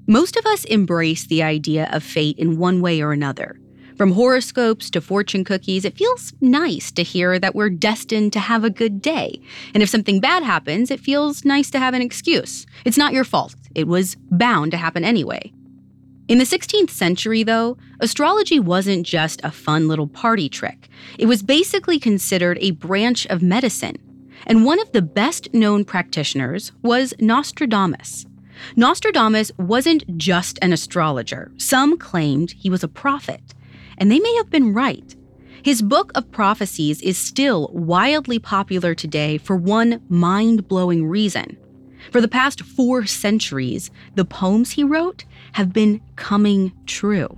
Most of us embrace the idea of fate in one way or another. From horoscopes to fortune cookies, it feels nice to hear that we're destined to have a good day. And if something bad happens, it feels nice to have an excuse. It's not your fault. It was bound to happen anyway. In the 16th century, though, astrology wasn't just a fun little party trick. It was basically considered a branch of medicine. And one of the best-known practitioners was Nostradamus. Nostradamus wasn't just an astrologer. Some claimed he was a prophet. And they may have been right. His book of prophecies is still wildly popular today for one mind-blowing reason. For the past 4 centuries, the poems he wrote have been coming true.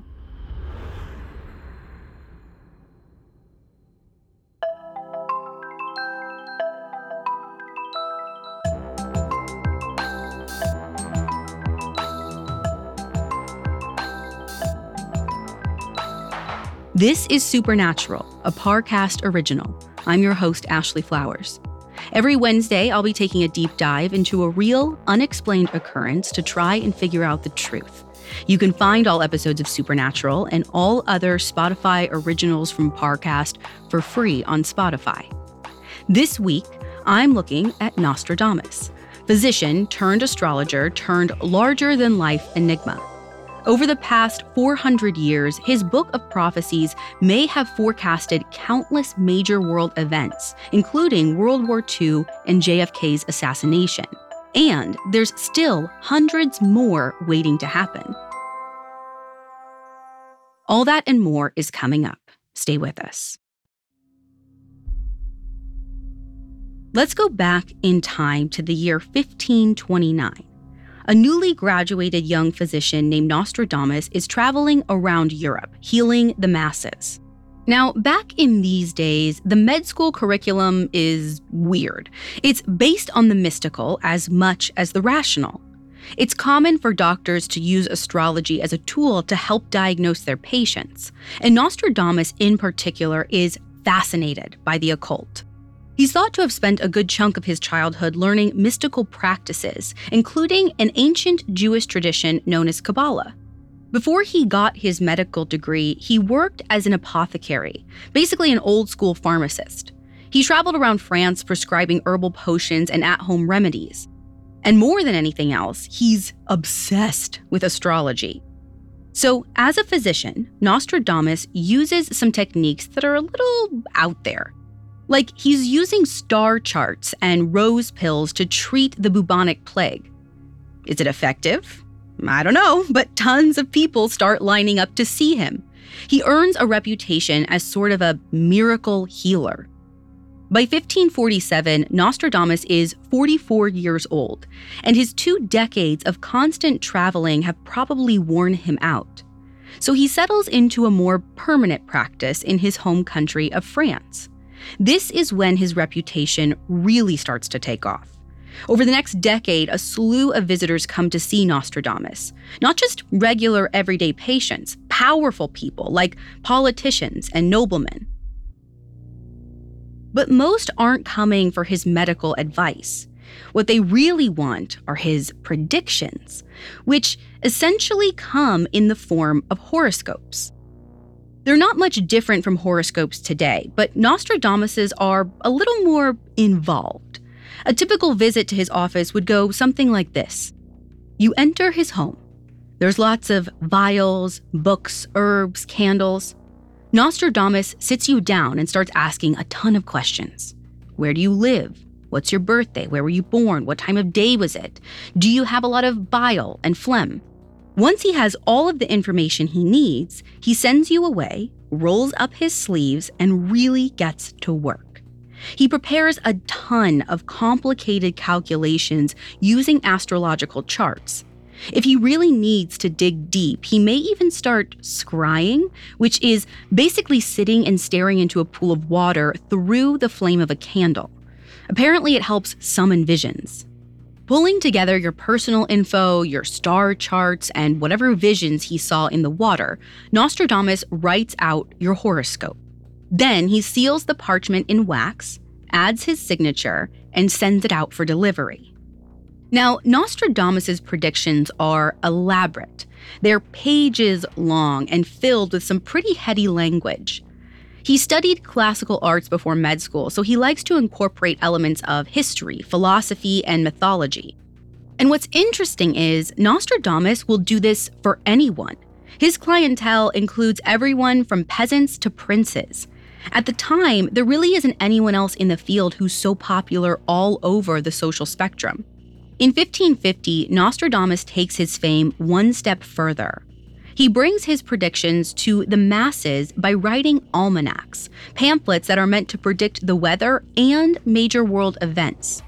This is Supernatural, a Parcast original. I'm your host, Ashley Flowers. Every Wednesday, I'll be taking a deep dive into a real, unexplained occurrence to try and figure out the truth. You can find all episodes of Supernatural and all other Spotify originals from Parcast for free on Spotify. This week, I'm looking at Nostradamus, physician turned astrologer turned larger-than-life enigma. Over the past 400 years, his book of prophecies may have forecasted countless major world events, including World War II and JFK's assassination. And there's still hundreds more waiting to happen. All that and more is coming up. Stay with us. Let's go back in time to the year 1529. A newly graduated young physician named Nostradamus is traveling around Europe, healing the masses. Now, back in these days, the med school curriculum is weird. It's based on the mystical as much as the rational. It's common for doctors to use astrology as a tool to help diagnose their patients, and Nostradamus in particular is fascinated by the occult. He's thought to have spent a good chunk of his childhood learning mystical practices, including an ancient Jewish tradition known as Kabbalah. Before he got his medical degree, he worked as an apothecary, basically an old-school pharmacist. He traveled around France prescribing herbal potions and at-home remedies. And more than anything else, he's obsessed with astrology. So, as a physician, Nostradamus uses some techniques that are a little out there. Like, he's using star charts and rose pills to treat the bubonic plague. Is it effective? I don't know, but tons of people start lining up to see him. He earns a reputation as sort of a miracle healer. By 1547, Nostradamus is 44 years old, and his 2 decades of constant traveling have probably worn him out. So he settles into a more permanent practice in his home country of France. This is when his reputation really starts to take off. Over the next decade, a slew of visitors come to see Nostradamus. Not just regular everyday patients, powerful people like politicians and noblemen. But most aren't coming for his medical advice. What they really want are his predictions, which essentially come in the form of horoscopes. They're not much different from horoscopes today, but Nostradamus's are a little more involved. A typical visit to his office would go something like this. You enter his home. There's lots of vials, books, herbs, candles. Nostradamus sits you down and starts asking a ton of questions. Where do you live? What's your birthday? Where were you born? What time of day was it? Do you have a lot of bile and phlegm? Once he has all of the information he needs, he sends you away, rolls up his sleeves, and really gets to work. He prepares a ton of complicated calculations using astrological charts. If he really needs to dig deep, he may even start scrying, which is basically sitting and staring into a pool of water through the flame of a candle. Apparently, it helps summon visions. Pulling together your personal info, your star charts, and whatever visions he saw in the water, Nostradamus writes out your horoscope. Then he seals the parchment in wax, adds his signature, and sends it out for delivery. Now, Nostradamus' predictions are elaborate. They're pages long and filled with some pretty heady language. He studied classical arts before med school, so he likes to incorporate elements of history, philosophy, and mythology. And what's interesting is Nostradamus will do this for anyone. His clientele includes everyone from peasants to princes. At the time, there really isn't anyone else in the field who's so popular all over the social spectrum. In 1550, Nostradamus takes his fame one step further. He brings his predictions to the masses by writing almanacs, pamphlets that are meant to predict the weather and major world events.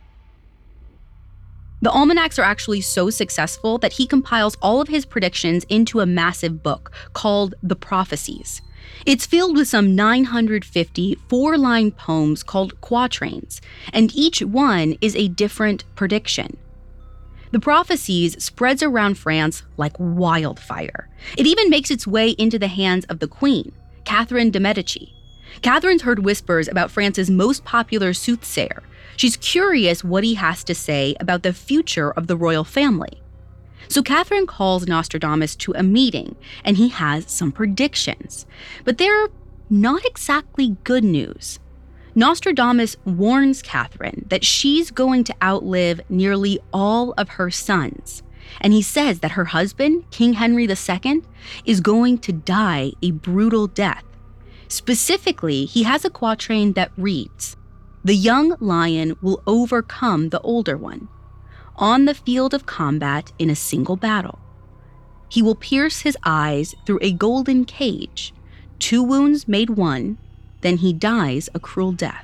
The almanacs are actually so successful that he compiles all of his predictions into a massive book called The Prophecies. It's filled with some 950 four-line poems called quatrains, and each one is a different prediction. The Prophecies spreads around France like wildfire. It even makes its way into the hands of the Queen, Catherine de' Medici. Catherine's heard whispers about France's most popular soothsayer. She's curious what he has to say about the future of the royal family. So Catherine calls Nostradamus to a meeting, and he has some predictions. But they're not exactly good news. Nostradamus warns Catherine that she's going to outlive nearly all of her sons. And he says that her husband, King Henry II, is going to die a brutal death. Specifically, he has a quatrain that reads, "The young lion will overcome the older one. On the field of combat in a single battle. He will pierce his eyes through a golden cage. 2 wounds made 1, then he dies a cruel death."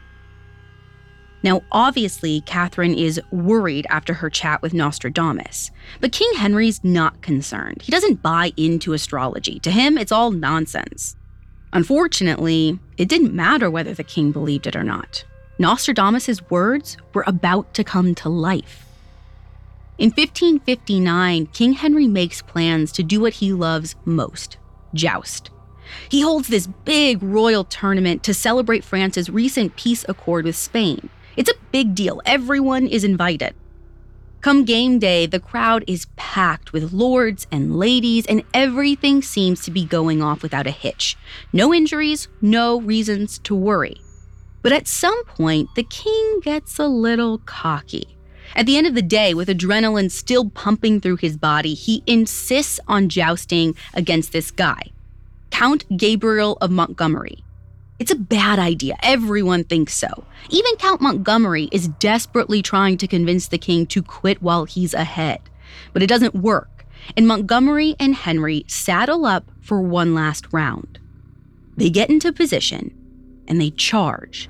Now, obviously, Catherine is worried after her chat with Nostradamus. But King Henry's not concerned. He doesn't buy into astrology. To him, it's all nonsense. Unfortunately, it didn't matter whether the king believed it or not. Nostradamus' words were about to come to life. In 1559, King Henry makes plans to do what he loves most, joust. He holds this big royal tournament to celebrate France's recent peace accord with Spain. It's a big deal. Everyone is invited. Come game day, the crowd is packed with lords and ladies, and everything seems to be going off without a hitch. No injuries, no reasons to worry. But at some point, the king gets a little cocky. At the end of the day, with adrenaline still pumping through his body, he insists on jousting against this guy, Count Gabriel of Montgomery. It's a bad idea. Everyone thinks so. Even Count Montgomery is desperately trying to convince the king to quit while he's ahead. But it doesn't work, and Montgomery and Henry saddle up for one last round. They get into position, and they charge.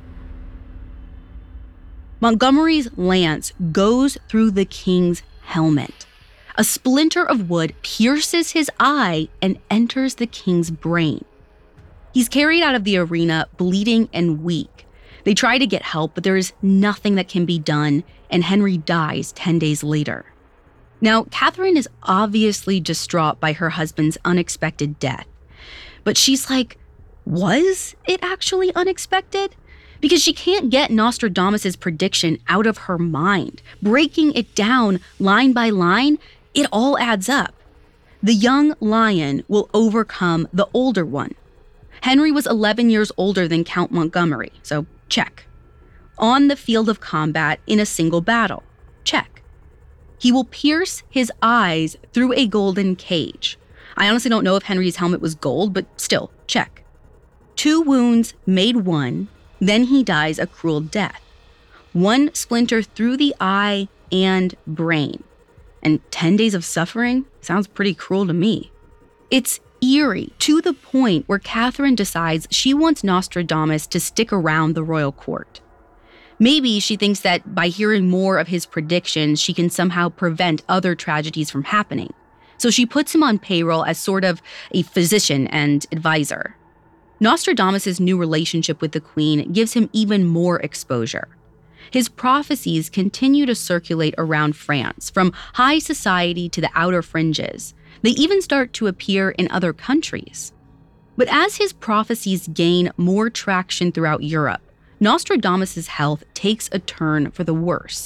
Montgomery's lance goes through the king's helmet. A splinter of wood pierces his eye and enters the king's brain. He's carried out of the arena bleeding and weak. They try to get help, but there is nothing that can be done, and Henry dies 10 days later. Now, Catherine is obviously distraught by her husband's unexpected death. But she's like, was it actually unexpected? Because she can't get Nostradamus' prediction out of her mind. Breaking it down line by line, it all adds up. The young lion will overcome the older one. Henry was 11 years older than Count Montgomery, so check. On the field of combat in a single battle, check. He will pierce his eyes through a golden cage. I honestly don't know if Henry's helmet was gold, but still, check. 2 wounds made 1, then he dies a cruel death. 1 splinter through the eye and brain. And 10 days of suffering sounds pretty cruel to me. It's eerie to the point where Catherine decides she wants Nostradamus to stick around the royal court. Maybe she thinks that by hearing more of his predictions, she can somehow prevent other tragedies from happening. So she puts him on payroll as sort of a physician and advisor. Nostradamus' new relationship with the queen gives him even more exposure. His prophecies continue to circulate around France, from high society to the outer fringes. They even start to appear in other countries. But as his prophecies gain more traction throughout Europe, Nostradamus' health takes a turn for the worse.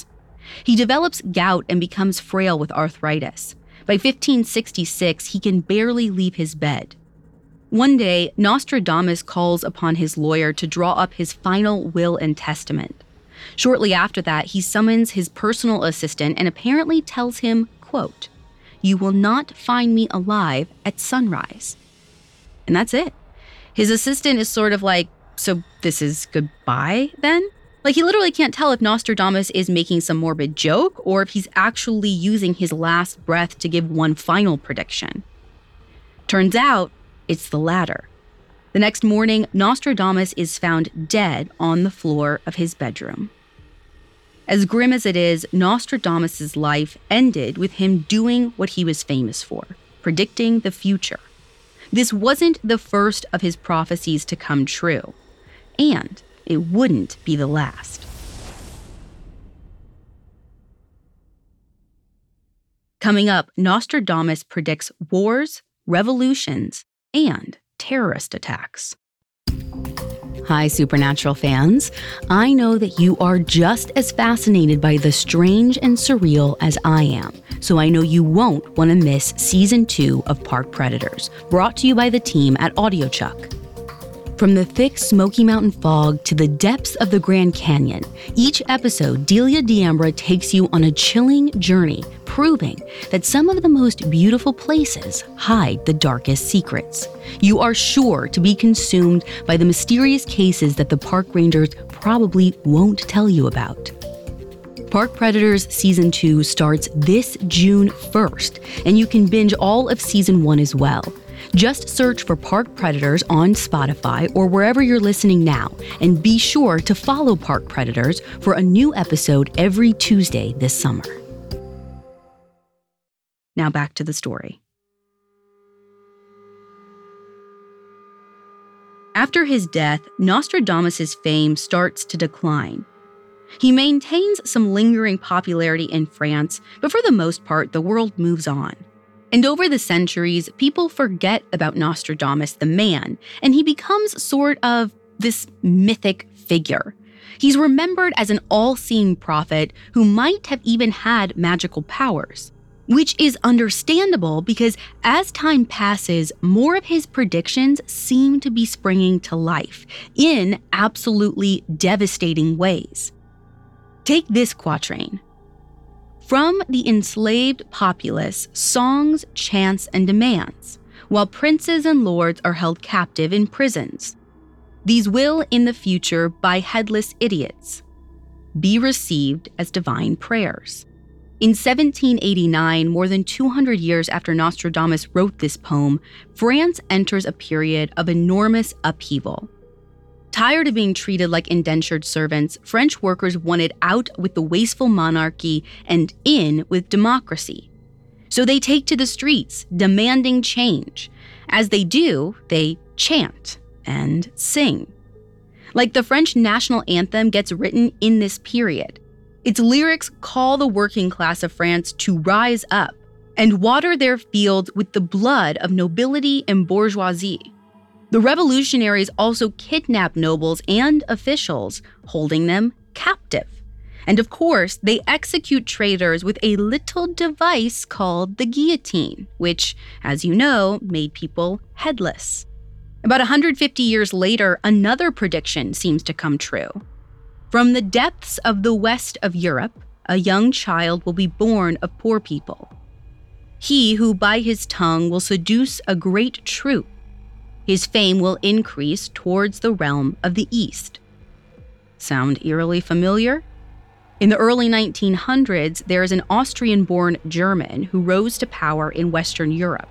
He develops gout and becomes frail with arthritis. By 1566, he can barely leave his bed. One day, Nostradamus calls upon his lawyer to draw up his final will and testament. Shortly after that, he summons his personal assistant and apparently tells him, quote, "You will not find me alive at sunrise." And that's it. His assistant is sort of like, "So this is goodbye then?" Like, he literally can't tell if Nostradamus is making some morbid joke or if he's actually using his last breath to give one final prediction. Turns out, it's the latter. The next morning, Nostradamus is found dead on the floor of his bedroom. As grim as it is, Nostradamus' life ended with him doing what he was famous for, predicting the future. This wasn't the first of his prophecies to come true, and it wouldn't be the last. Coming up, Nostradamus predicts wars, revolutions, and terrorist attacks. Hi, Supernatural fans. I know that you are just as fascinated by the strange and surreal as I am, so I know you won't want to miss Season 2 of Park Predators, brought to you by the team at AudioChuck. From the thick Smoky Mountain fog to the depths of the Grand Canyon, each episode, Delia D'Ambra takes you on a chilling journey, proving that some of the most beautiful places hide the darkest secrets. You are sure to be consumed by the mysterious cases that the park rangers probably won't tell you about. Park Predators Season 2 starts this June 1st, and you can binge all of Season 1 as well. Just search for Park Predators on Spotify or wherever you're listening now, and be sure to follow Park Predators for a new episode every Tuesday this summer. Now back to the story. After his death, Nostradamus' fame starts to decline. He maintains some lingering popularity in France, but for the most part, the world moves on. And over the centuries, people forget about Nostradamus the man, and he becomes sort of this mythic figure. He's remembered as an all-seeing prophet who might have even had magical powers, which is understandable because as time passes, more of his predictions seem to be springing to life in absolutely devastating ways. Take this quatrain. From the enslaved populace, songs, chants, and demands, while princes and lords are held captive in prisons. These will, in the future, by headless idiots, be received as divine prayers. In 1789, more than 200 years after Nostradamus wrote this poem, France enters a period of enormous upheaval. Tired of being treated like indentured servants, French workers wanted out with the wasteful monarchy and in with democracy. So they take to the streets, demanding change. As they do, they chant and sing. Like the French national anthem gets written in this period. Its lyrics call the working class of France to rise up and water their fields with the blood of nobility and bourgeoisie. The revolutionaries also kidnap nobles and officials, holding them captive. And of course, they execute traitors with a little device called the guillotine, which, as you know, made people headless. About 150 years later, another prediction seems to come true. From the depths of the west of Europe, a young child will be born of poor people. He who by his tongue will seduce a great troop. His fame will increase towards the realm of the East. Sound eerily familiar? In the early 1900s, there is an Austrian-born German who rose to power in Western Europe.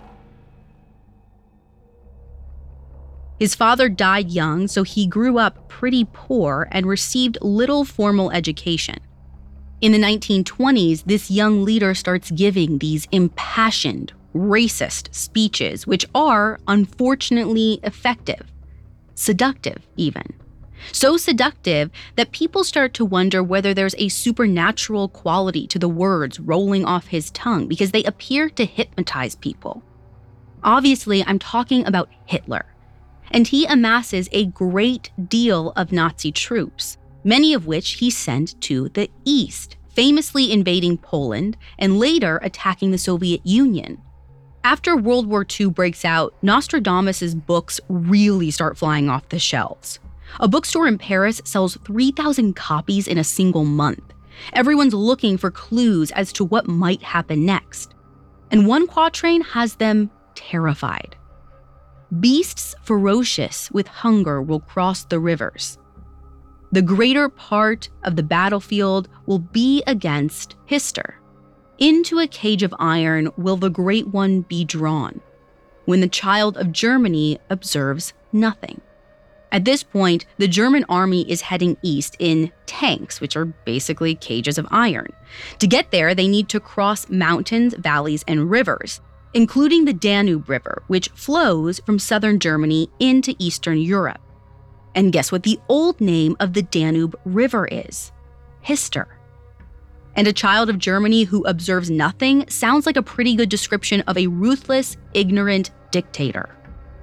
His father died young, so he grew up pretty poor and received little formal education. In the 1920s, this young leader starts giving these impassioned, racist speeches, which are, unfortunately, effective, seductive even. So seductive that people start to wonder whether there's a supernatural quality to the words rolling off his tongue because they appear to hypnotize people. Obviously, I'm talking about Hitler, and he amasses a great deal of Nazi troops, many of which he sent to the East, famously invading Poland and later attacking the Soviet Union. After World War II breaks out, Nostradamus' books really start flying off the shelves. A bookstore in Paris sells 3,000 copies in a single month. Everyone's looking for clues as to what might happen next. And one quatrain has them terrified. Beasts ferocious with hunger will cross the rivers. The greater part of the battlefield will be against Hister. Into a cage of iron will the Great One be drawn, when the child of Germany observes nothing. At this point, the German army is heading east in tanks, which are basically cages of iron. To get there, they need to cross mountains, valleys, and rivers, including the Danube River, which flows from southern Germany into Eastern Europe. And guess what the old name of the Danube River is? Hister. And a child of Germany who observes nothing sounds like a pretty good description of a ruthless, ignorant dictator.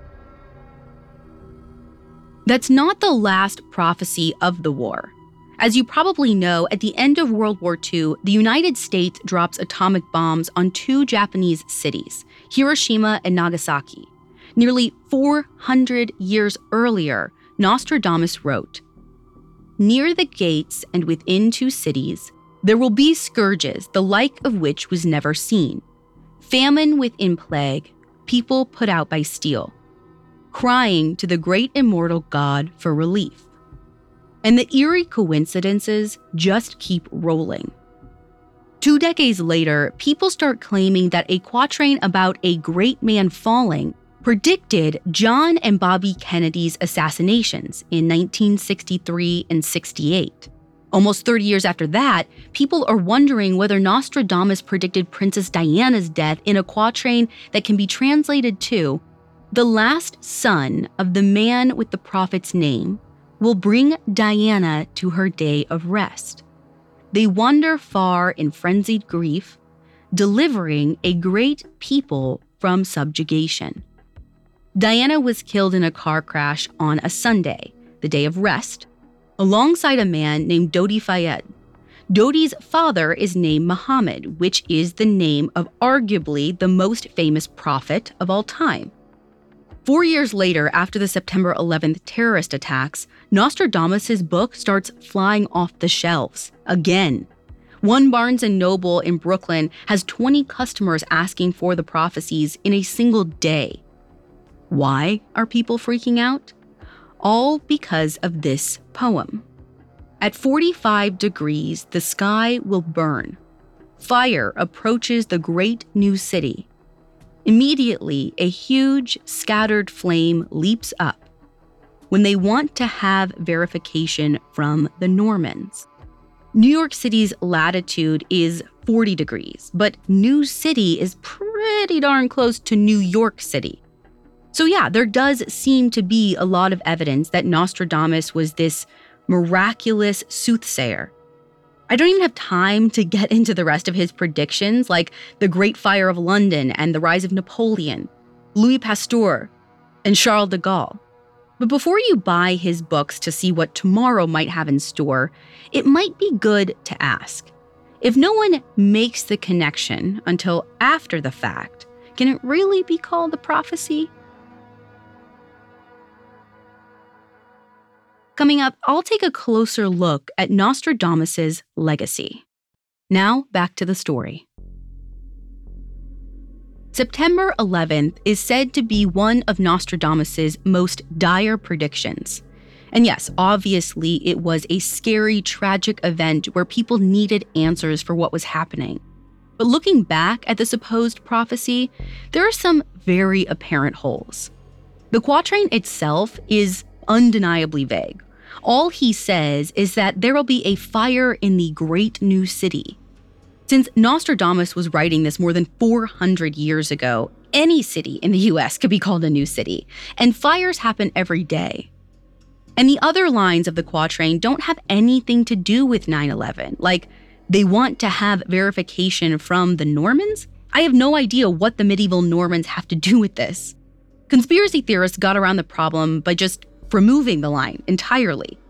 That's not the last prophecy of the war. As you probably know, at the end of World War II, the United States drops atomic bombs on 2 Japanese cities, Hiroshima and Nagasaki. Nearly 400 years earlier, Nostradamus wrote, "Near the gates and within 2 cities, there will be scourges, the like of which was never seen. Famine within plague, people put out by steel, crying to the great immortal God for relief." And the eerie coincidences just keep rolling. 2 decades later, people start claiming that a quatrain about a great man falling predicted John and Bobby Kennedy's assassinations in 1963 and 68. Almost 30 years after that, people are wondering whether Nostradamus predicted Princess Diana's death in a quatrain that can be translated to, "The last son of the man with the prophet's name will bring Diana to her day of rest. They wander far in frenzied grief, delivering a great people from subjugation." Diana was killed in a car crash on a Sunday, the day of rest, alongside a man named Dodi Fayed. Dodi's father is named Muhammad, which is the name of arguably the most famous prophet of all time. 4 years later, after the September 11th terrorist attacks, Nostradamus' book starts flying off the shelves again. One Barnes & Noble in Brooklyn has 20 customers asking for the prophecies in a single day. Why are people freaking out? All because of this poem. At 45 degrees, the sky will burn. Fire approaches the great new city. Immediately, a huge, scattered flame leaps up when they want to have verification from the Normans. New York City's latitude is 40 degrees, but New City is pretty darn close to New York City. So yeah, there does seem to be a lot of evidence that Nostradamus was this miraculous soothsayer. I don't even have time to get into the rest of his predictions, like the Great Fire of London and the rise of Napoleon, Louis Pasteur, and Charles de Gaulle. But before you buy his books to see what tomorrow might have in store, it might be good to ask, if no one makes the connection until after the fact, can it really be called a prophecy? Coming up, I'll take a closer look at Nostradamus' legacy. Now, back to the story. September 11th is said to be one of Nostradamus' most dire predictions. And yes, obviously, it was a scary, tragic event where people needed answers for what was happening. But looking back at the supposed prophecy, there are some very apparent holes. The quatrain itself is undeniably vague. All he says is that there will be a fire in the great new city. Since Nostradamus was writing this more than 400 years ago, any city in the US could be called a new city, and fires happen every day. And the other lines of the quatrain don't have anything to do with 9/11, like they want to have verification from the Normans? I have no idea what the medieval Normans have to do with this. Conspiracy theorists got around the problem by just removing the line entirely.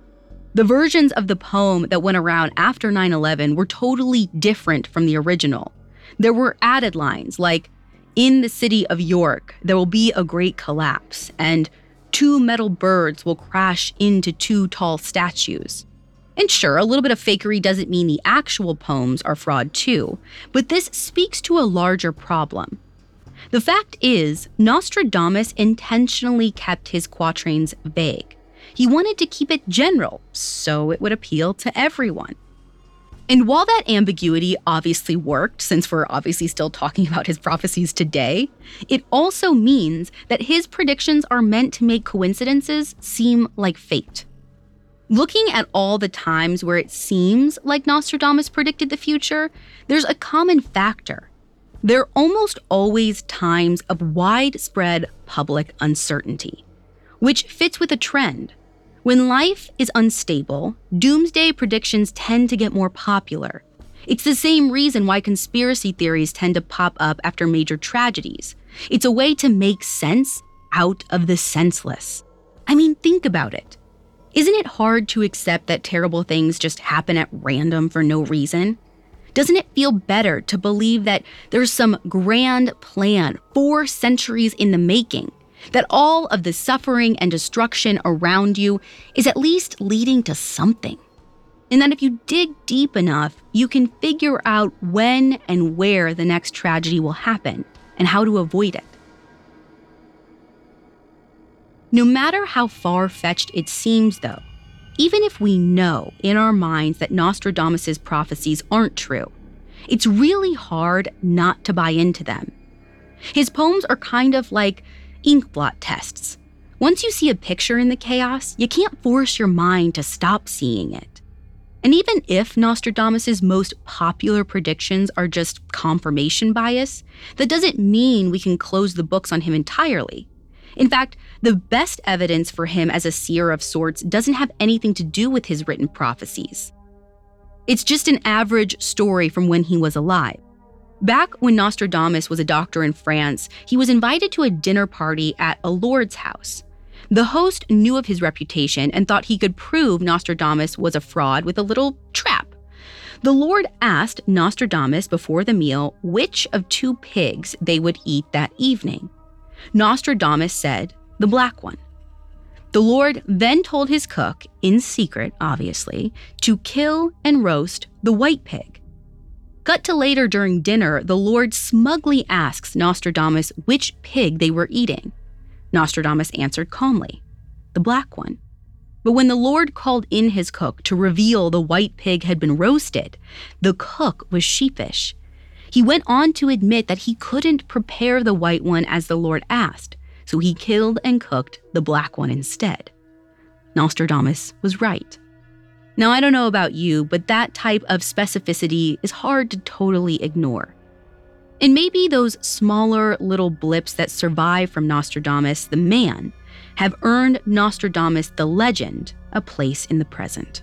The versions of the poem that went around after 9/11 were totally different from the original. There were added lines like, "In the city of York, there will be a great collapse," and "2 metal birds will crash into 2 tall statues." And sure, a little bit of fakery doesn't mean the actual poems are fraud too, but this speaks to a larger problem. The fact is, Nostradamus intentionally kept his quatrains vague. He wanted to keep it general, so it would appeal to everyone. And while that ambiguity obviously worked, since we're obviously still talking about his prophecies today, it also means that his predictions are meant to make coincidences seem like fate. Looking at all the times where it seems like Nostradamus predicted the future, there's a common factor. They're almost always times of widespread public uncertainty, which fits with a trend. When life is unstable, doomsday predictions tend to get more popular. It's the same reason why conspiracy theories tend to pop up after major tragedies. It's a way to make sense out of the senseless. I mean, think about it. Isn't it hard to accept that terrible things just happen at random for no reason? Doesn't it feel better to believe that there's some grand plan 4 centuries in the making? That all of the suffering and destruction around you is at least leading to something. And that if you dig deep enough, you can figure out when and where the next tragedy will happen and how to avoid it. No matter how far-fetched it seems, though, even if we know in our minds that Nostradamus' prophecies aren't true, it's really hard not to buy into them. His poems are kind of like inkblot tests. Once you see a picture in the chaos, you can't force your mind to stop seeing it. And even if Nostradamus' most popular predictions are just confirmation bias, that doesn't mean we can close the books on him entirely. In fact, the best evidence for him as a seer of sorts doesn't have anything to do with his written prophecies. It's just an average story from when he was alive. Back when Nostradamus was a doctor in France, he was invited to a dinner party at a lord's house. The host knew of his reputation and thought he could prove Nostradamus was a fraud with a little trap. The lord asked Nostradamus before the meal which of 2 pigs they would eat that evening. Nostradamus said, "The black one." The lord then told his cook, in secret obviously, to kill and roast the white pig. Cut to later during dinner, the lord smugly asks Nostradamus which pig they were eating. Nostradamus answered calmly, "The black one." But when the lord called in his cook to reveal the white pig had been roasted, the cook was sheepish. He went on to admit that he couldn't prepare the white one as the lord asked, so he killed and cooked the black one instead. Nostradamus was right. Now, I don't know about you, but that type of specificity is hard to totally ignore. And maybe those smaller little blips that survive from Nostradamus, the man, have earned Nostradamus, the legend, a place in the present.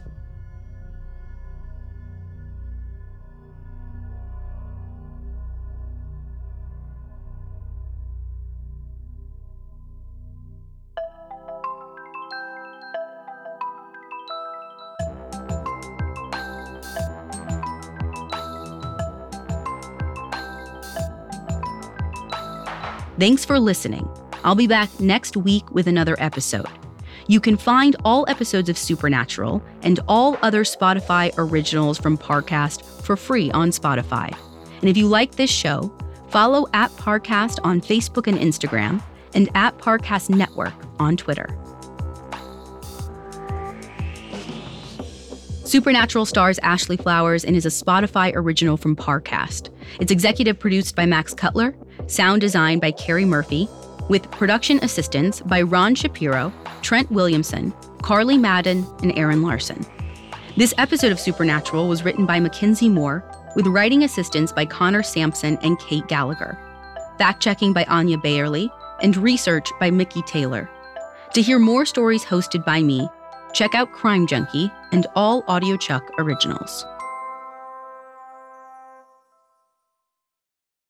Thanks for listening. I'll be back next week with another episode. You can find all episodes of Supernatural and all other Spotify originals from Parcast for free on Spotify. And if you like this show, follow @Parcast on Facebook and Instagram and @Parcast Network on Twitter. Supernatural stars Ashley Flowers and is a Spotify original from Parcast. It's executive produced by Max Cutler, sound designed by Carrie Murphy, with production assistance by Ron Shapiro, Trent Williamson, Carly Madden, and Aaron Larson. This episode of Supernatural was written by Mackenzie Moore, with writing assistance by Connor Sampson and Kate Gallagher, fact-checking by Anya Bayerly, and research by Mickey Taylor. To hear more stories hosted by me, check out Crime Junkie and all AudioChuck originals.